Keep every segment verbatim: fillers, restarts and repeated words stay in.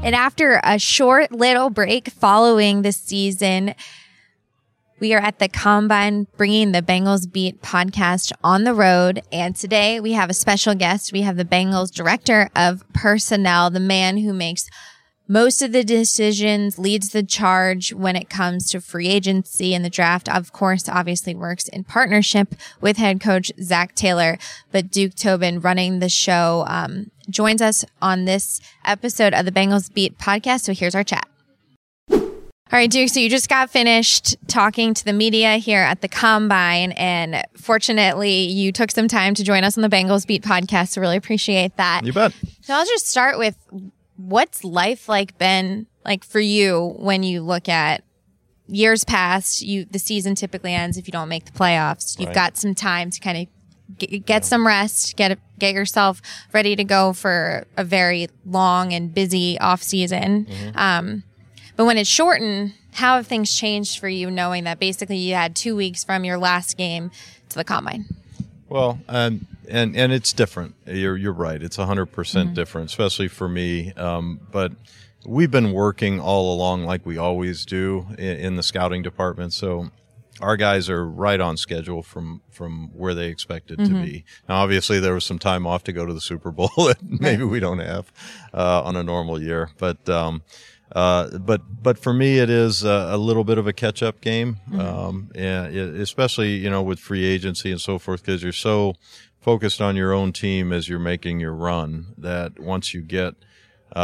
And after a short little break following the season, we are at the Combine bringing the Bengals Beat podcast on the road. And today we have a special guest. We have the Bengals Director of Personnel, the man who makes most of the decisions, leads the charge when it comes to free agency and the draft. Of course, obviously works in partnership with head coach Zac Taylor. But Duke Tobin, running the show, um, joins us on this episode of the Bengals Beat podcast. So here's our chat. All right, Duke, so you just got finished talking to the media here at the Combine, and fortunately, you took some time to join us on the Bengals Beat podcast, so really appreciate that. You bet. So I'll just start with, what's life like been like for you when you look at years past? You the season typically ends if you don't make the playoffs. You've Right. got some time to kind of get, get some rest, get get yourself ready to go for a very long and busy off season. Mm-hmm. Um, but when it's shortened, how have things changed for you, knowing that basically you had two weeks from your last game to the Combine? Well, um, and and it's different. You're you're right. It's a hundred percent Mm-hmm. different, especially for me. Um, but we've been working all along like we always do in, in the scouting department. So our guys are right on schedule from from where they expected Mm-hmm. to be. Now, obviously, there was some time off to go to the Super Bowl that maybe we don't have uh, on a normal year, but. Um, Uh, but but for me, it is a, a little bit of a catch-up game, Mm-hmm. um, and it, especially you know with free agency and so forth, because you're so focused on your own team as you're making your run that once you get uh,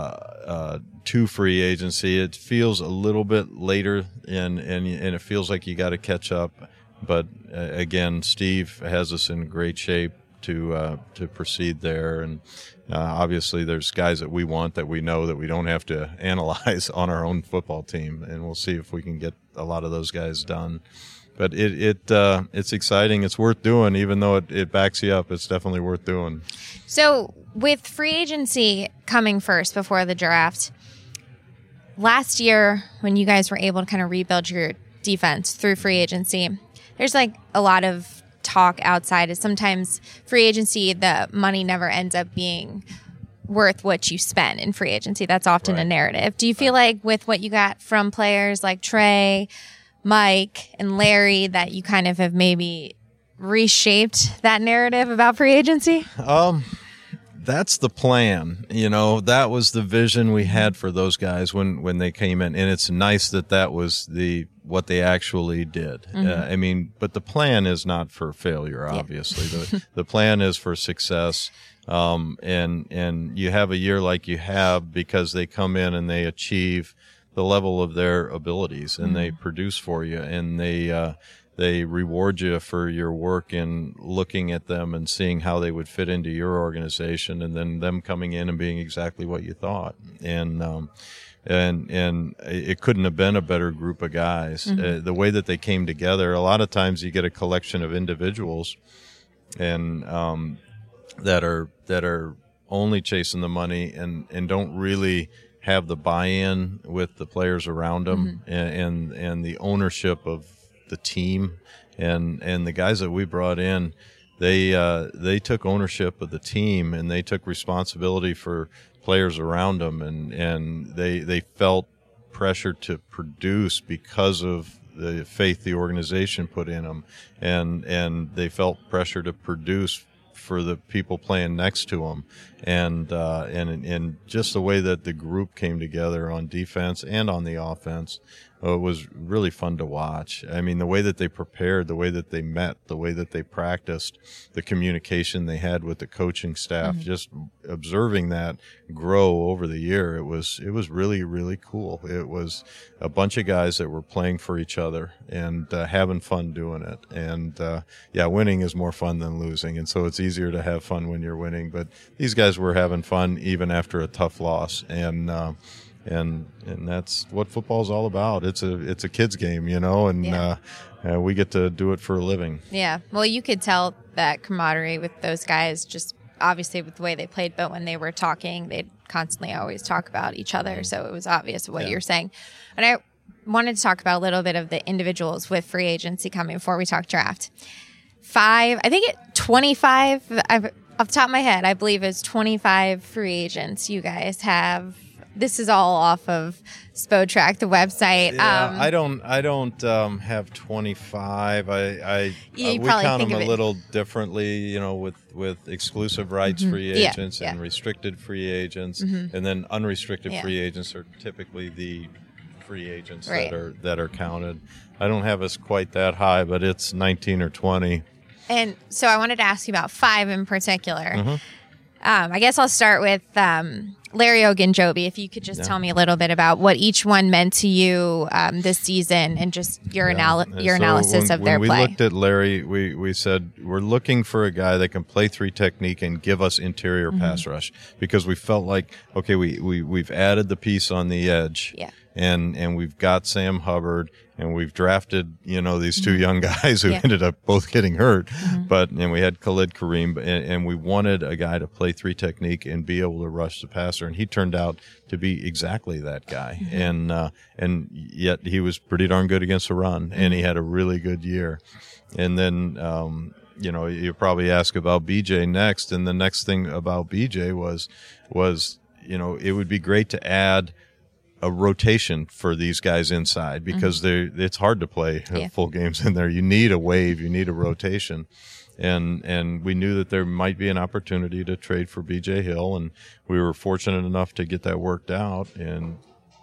uh, to free agency, it feels a little bit later, and and and it feels like you got to catch up. But uh, again, Steve has us in great shape to uh, to proceed there, and uh, obviously there's guys that we want that we know that we don't have to analyze on our own football team, and we'll see if we can get a lot of those guys done. But it it uh, it's exciting. It's worth doing, even though it, it backs you up. It's definitely worth doing. So with free agency coming first before the draft, last year when you guys were able to kind of rebuild your defense through free agency, there's like a lot of talk outside is sometimes free agency, the money never ends up being worth what you spend in free agency. That's often Right. a narrative. Do you feel like with what you got from players like Trey, Mike, and Larry that you kind of have maybe reshaped that narrative about free agency? Um, that's the plan. You know, that was the vision we had for those guys when, when they came in. And it's nice that that was the, what they actually did. Mm-hmm. Uh, I mean, but the plan is not for failure, obviously. Yeah. the, the plan is for success. Um, and, and you have a year like you have because they come in and they achieve the level of their abilities and mm-hmm. they produce for you and they, uh, they reward you for your work in looking at them and seeing how they would fit into your organization, and then them coming in and being exactly what you thought. And um, and and it couldn't have been a better group of guys. Mm-hmm. Uh, the way that they came together, a lot of times you get a collection of individuals and um, that are that are only chasing the money and, and don't really have the buy-in with the players around them mm-hmm. and, and and the ownership of the team, and and the guys that we brought in, they uh, they took ownership of the team and they took responsibility for players around them, and and they they felt pressure to produce because of the faith the organization put in them, and and they felt pressure to produce for the people playing next to them, and uh, and and just the way that the group came together on defense and on the offense. It was really fun to watch. I mean, the way that they prepared, the way that they met, the way that they practiced, the communication they had with the coaching staff, mm-hmm. just observing that grow over the year, it was it was really, really cool. It was a bunch of guys that were playing for each other and uh, having fun doing it. And, uh, yeah, winning is more fun than losing, and so it's easier to have fun when you're winning. But these guys were having fun even after a tough loss, and uh, And and that's what football's all about. It's a it's a kids game, you know, and yeah. uh, uh, we get to do it for a living. Yeah. Well, you could tell that camaraderie with those guys just obviously with the way they played, but when they were talking, they'd constantly always talk about each other. So it was obvious what yeah. you're saying. And I wanted to talk about a little bit of the individuals with free agency coming before we talk draft. Five, I think it twenty-five, I've, off the top of my head, I believe it's twenty-five free agents you guys have this is all off of Spotrac, the website. Yeah, um, I don't. I don't um, have twenty-five. I, I Yeah, you uh, we probably count think them of a it- little differently. You know, with with exclusive rights free Yeah, agents yeah. and restricted free agents, and then unrestricted Yeah. free agents are typically the free agents Right. that are that are counted. I don't have us quite that high, but it's nineteen or twenty. And so I wanted to ask you about five in particular. Mm-hmm. Um, I guess I'll start with um, Larry Ogunjobi. If you could just Yeah. tell me a little bit about what each one meant to you um, this season, and just your Yeah. anal- And your so analysis when, of their when we play. looked at Larry, we, we said we're looking for a guy that can play three technique and give us interior Mm-hmm. pass rush, because we felt like, okay, we, we, we've added the piece on the edge. Yeah. And, and we've got Sam Hubbard, and we've drafted, you know, these two young guys who Yeah. ended up both getting hurt. But, and we had Khalid Kareem, and, and we wanted a guy to play three technique and be able to rush the passer. And he turned out to be exactly that guy. And, uh, and yet he was pretty darn good against the run, and he had a really good year. And then, um, you know, you probably ask about B J next. And the next thing about B J was, was, you know, it would be great to add a rotation for these guys inside, because they it's hard to play Yeah. full games in there. You need a wave, you need a rotation. And and we knew that there might be an opportunity to trade for B J Hill, and we were fortunate enough to get that worked out. And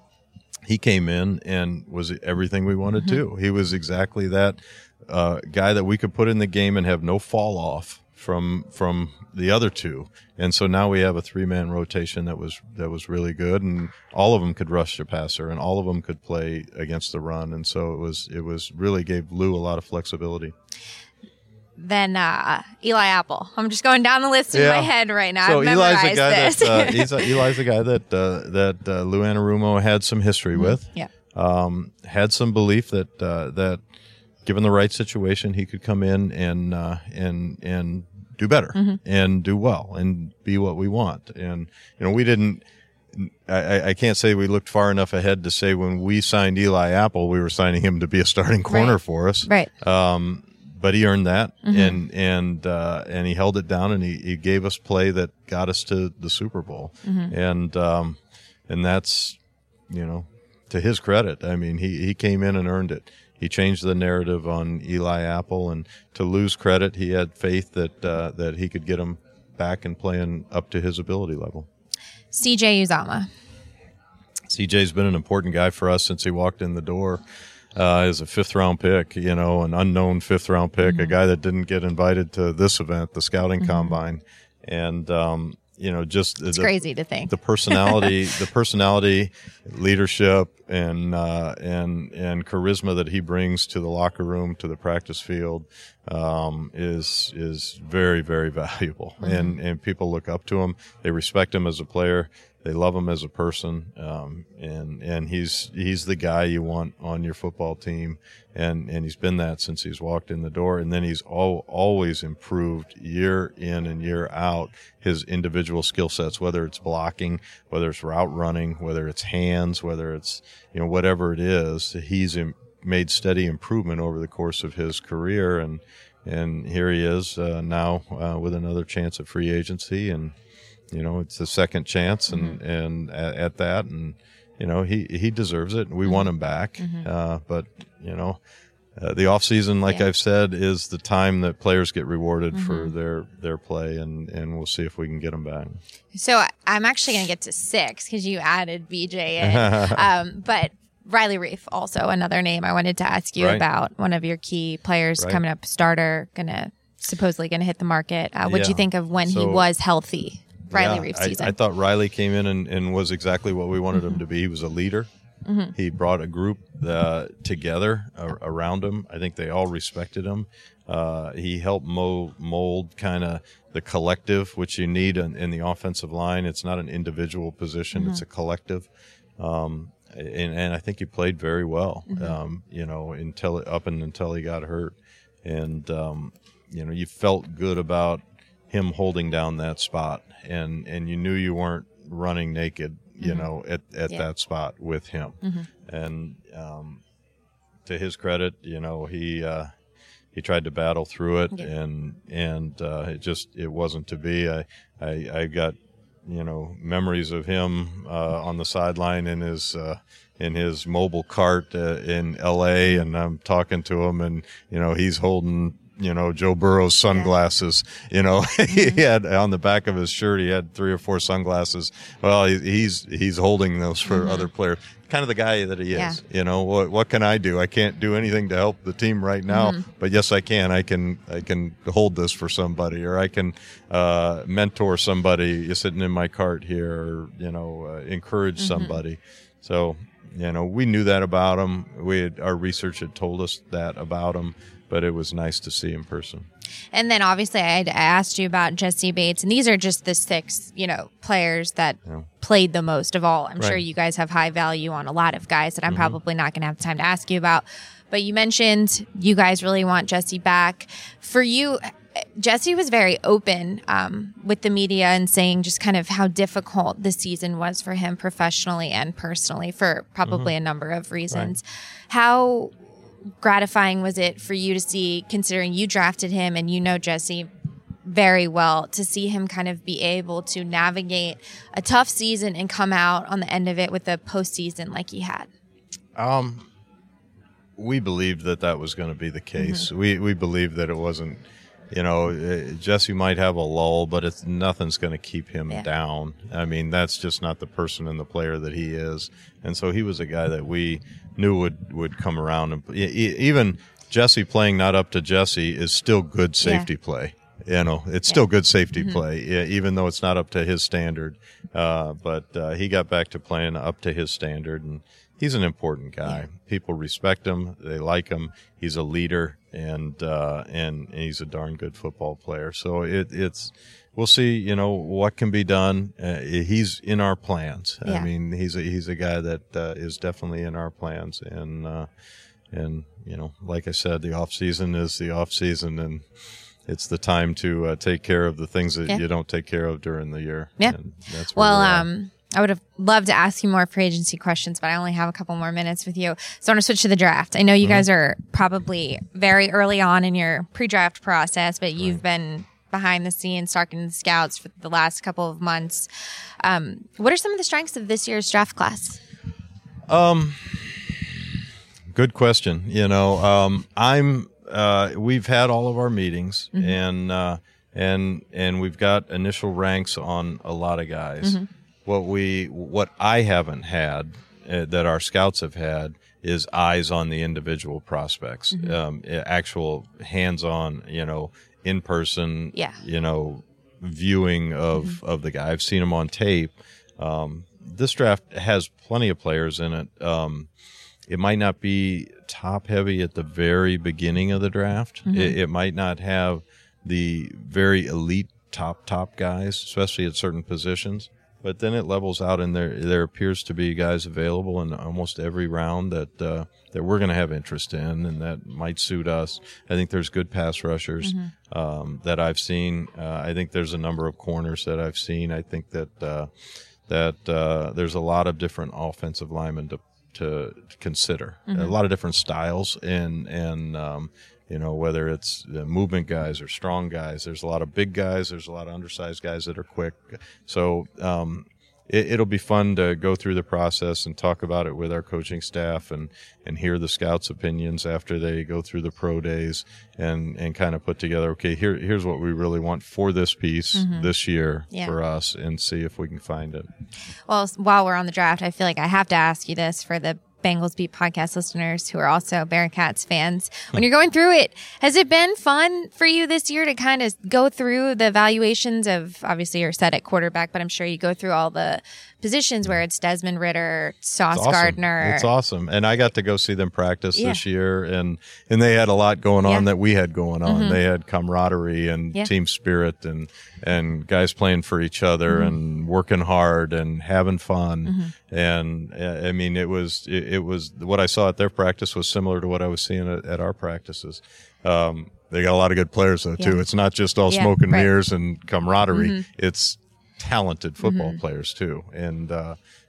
he came in and was everything we wanted to. He was exactly that uh, guy that we could put in the game and have no fall off from from the other two. And so now we have a three-man rotation that was that was really good, and all of them could rush the passer, and all of them could play against the run. And so it was it was really gave Lou a lot of flexibility. Then uh, Eli Apple. I'm just going down the list in Yeah. my head right now. So I've Eli's the memorized guy this. that uh, he's a, Eli's the guy that uh, that uh, Lou Anarumo had some history with. yeah. Um, had some belief that uh, that given the right situation, he could come in and uh, and and do better and do well and be what we want. And you know, we didn't. I, I can't say we looked far enough ahead to say when we signed Eli Apple, we were signing him to be a starting corner Right. for us. Right. Um, but he earned that, and and uh, and he held it down, and he, he gave us play that got us to the Super Bowl, and um, and that's, you know, to his credit. I mean, he, he came in and earned it. He changed the narrative on Eli Apple, and to Lou's credit, he had faith that uh, that he could get him back and playing up to his ability level. C J Uzomah. C J's been an important guy for us since he walked in the door. Uh, as a fifth round pick, you know, an unknown fifth round pick, a guy that didn't get invited to this event, the scouting combine. And, um, you know, just It's the, crazy to think. the personality, the personality, leadership, and uh, and and charisma that he brings to the locker room, to the practice field, um, is is very very valuable. And and people look up to him. They respect him as a player. They love him as a person. Um, and and he's he's the guy you want on your football team. And and he's been that since he's walked in the door. And then he's all, always improved year in and year out his individual skill sets, whether it's blocking, whether it's route running, whether it's hands, whether it's, you know, whatever it is. He's im- made steady improvement over the course of his career, and and here he is uh, now uh, with another chance at free agency, and you know, it's the second chance, and Mm-hmm. and at, at that, and you know, he he deserves it. We Mm-hmm. want him back, uh, but you know. Uh, the off season, like Yeah. I've said, is the time that players get rewarded for Mm-hmm. their, their play, and, and we'll see if we can get them back. So I- I'm actually going to get to six because you added B J in. um, but Riley Reef, also another name I wanted to ask you Right. about. One of your key players Right. coming up, starter, gonna supposedly going to hit the market. Uh, what would you Yeah. think of when he So- was healthy? Riley Yeah, Reef I, season. I thought Riley came in and, and was exactly what we wanted him to be. He was a leader. He brought a group uh, together uh, around him. I think they all respected him. Uh, he helped mo- mold kind of the collective, which you need in, in the offensive line. It's not an individual position; it's a collective. Um, and, and I think he played very well. Um, you know, until up and until he got hurt, and um, you know, you felt good about him holding down that spot, and and you knew you weren't running naked, you know, at, at Yeah. that spot with him. And um, to his credit, you know, he uh, he tried to battle through it, Yeah. and and uh, it just it wasn't to be. I I, I got you know, memories of him uh, on the sideline in his uh, in his mobile cart uh, in L A, and I'm talking to him, and you know, he's holding, you know, Joe Burrow's sunglasses. Yeah. You know, mm-hmm. he had on the back of his shirt, he had three or four sunglasses. Well, he, he's he's holding those for mm-hmm. other players. Kind of the guy that he is. Yeah. You know, what what can I do? I can't do anything to help the team right now, mm-hmm. but yes, I can. I can I can hold this for somebody, or I can uh, mentor somebody sitting in my cart here, or you know, uh, encourage mm-hmm. somebody. So, you know, we knew that about him. We had, our research had told us that about him, but it was nice to see in person. And then obviously I had asked you about Jessie Bates, and these are just the six, you know, players that yeah. played the most of all. I'm right. sure you guys have high value on a lot of guys that I'm mm-hmm. probably not going to have time to ask you about. But you mentioned you guys really want Jessie back. For you, Jessie was very open um, with the media and saying just kind of how difficult the season was for him professionally and personally for probably mm-hmm. a number of reasons. Right. How gratifying was it for you to see, considering you drafted him and you know Jessie very well, to see him kind of be able to navigate a tough season and come out on the end of it with a postseason like he had? Um, we believed that that was going to be the case. Mm-hmm. We we believed that it wasn't, you know, Jessie might have a lull, but it's nothing's going to keep him yeah. down. I mean, that's just not the person and the player that he is. And so he was a guy that we knew would, would come around. And even Jessie playing not up to Jessie is still good safety yeah. play. You know, it's yeah. still good safety mm-hmm. play, even though it's not up to his standard. Uh, but uh, he got back to playing up to his standard, and he's an important guy. Yeah. People respect him. They like him. He's a leader, and uh, and, and he's a darn good football player. So it, it's we'll see. You know what can be done. Uh, he's in our plans. Yeah. I mean, he's a, he's a guy that uh, is definitely in our plans, and uh, and you know, like I said, the off season is the off season, and it's the time to uh, take care of the things that yeah. you don't take care of during the year. Yeah. And that's well, um. I would have loved to ask you more free agency questions, but I only have a couple more minutes with you. So I want to switch to the draft. I know you mm-hmm. guys are probably very early on in your pre-draft process, but you've right. been behind the scenes talking to the scouts for the last couple of months. Um, what are some of the strengths of this year's draft class? Um, good question. You know, um, I'm, uh, we've had all of our meetings mm-hmm. and, uh, and, and we've got initial ranks on a lot of guys. Mm-hmm. What we, what I haven't had uh, that our scouts have had is eyes on the individual prospects, mm-hmm. um, actual hands-on, you know, in person, yeah. you know, viewing of, mm-hmm. of the guy. I've seen him on tape. Um, this draft has plenty of players in it. Um, it might not be top heavy at the very beginning of the draft. Mm-hmm. It, it might not have the very elite top, top guys, especially at certain positions. But then it levels out, and there there appears to be guys available in almost every round that uh, that we're going to have interest in, and that might suit us. I think there's good pass rushers mm-hmm. um, that I've seen. Uh, I think there's a number of corners that I've seen. I think that uh, that uh, there's a lot of different offensive linemen to to, to consider, mm-hmm. a lot of different styles, and and um, you know, whether it's uh, movement guys or strong guys. There's a lot of big guys. There's a lot of undersized guys that are quick. So um, it, it'll be fun to go through the process and talk about it with our coaching staff, and, and hear the scouts' opinions after they go through the pro days, and, and kind of put together, okay, here here's what we really want for this piece mm-hmm. this year yeah. for us, and see if we can find it. Well, while we're on the draft, I feel like I have to ask you this for the Bengals Beat podcast listeners who are also Bearcats fans. When you're going through it, has it been fun for you this year to kind of go through the evaluations of, obviously you're set at quarterback, but I'm sure you go through all the positions where it's Desmond Ridder, Sauce it's awesome. Gardner. It's awesome. And I got to go see them practice yeah. this year, and, and they had a lot going on yeah. that we had going on. Mm-hmm. They had camaraderie and yeah. team spirit, and, and guys playing for each other mm-hmm. and working hard and having fun. Mm-hmm. And I mean, it was, it, it was what I saw at their practice was similar to what I was seeing at, at our practices. Um, they got a lot of good players though, too. Yeah. It's not just all yeah, smoke and right. mirrors and camaraderie. Mm-hmm. It's talented football mm-hmm. players too, and uh,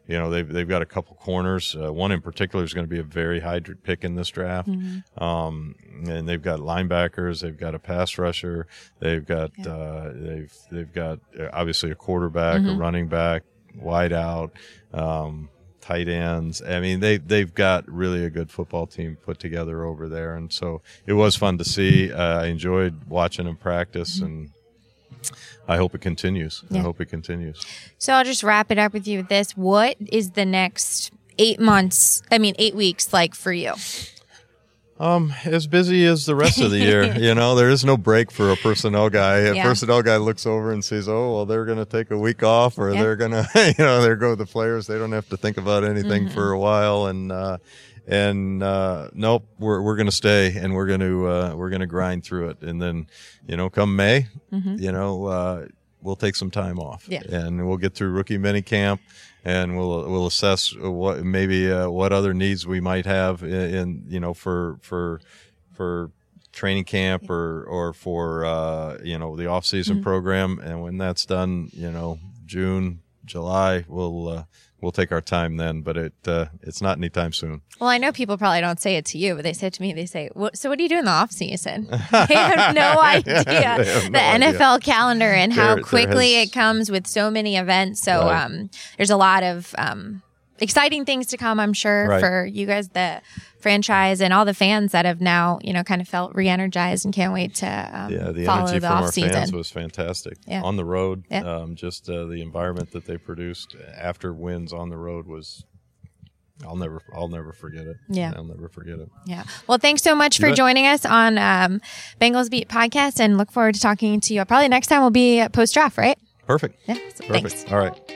you know, they've they've got a couple corners. Uh, one in particular is going to be a very high pick in this draft. Mm-hmm. Um, and they've got linebackers, they've got a pass rusher, they've got yeah. uh, they've they've got obviously a quarterback, mm-hmm. a running back, wide out, um, tight ends. I mean, they they've got really a good football team put together over there, and so it was fun to see. Uh, I enjoyed watching them practice, mm-hmm. and I hope it continues. Yeah. I hope it continues. So I'll just wrap it up with you with this. What is the next eight months, I mean, eight weeks like for you? Um, as busy as the rest of the year. You know, there is no break for a personnel guy. A yeah. personnel guy looks over and sees, oh, well, they're going to take a week off, or yeah. they're going to, you know, there go the players. They don't have to think about anything mm-hmm. for a while. And, uh, And, uh, nope, we're, we're going to stay, and we're going to, uh, we're going to grind through it. And then, you know, come May, mm-hmm. you know, uh, we'll take some time off, yeah. and we'll get through rookie mini camp, and we'll, we'll assess what, maybe, uh, what other needs we might have in, in you know, for, for, for training camp or, or for, uh, you know, the off season mm-hmm. program. And when that's done, you know, June, July, we'll, uh, we'll take our time then, but it uh, it's not anytime soon. Well, I know people probably don't say it to you, but they say it to me. They say, well, so what do you do in the off season? They have no idea yeah, have the no N F L idea. Calendar and there, how quickly has... it comes with so many events. So right. um, there's a lot of um, exciting things to come, I'm sure, right. for you guys, the franchise, and all the fans that have now, you know, kind of felt re-energized and can't wait to um, yeah, the follow energy the from off-season. Our fans was fantastic. Yeah. On the road, yeah. um, just uh, the environment that they produced after wins on the road was, I'll never, I'll never forget it. Yeah, I'll never forget it. Yeah. Well, thanks so much for joining us on um, Bengals Beat Podcast, and look forward to talking to you. Probably next time will be post draft, right? Perfect. Yeah. So Perfect. Thanks. All right.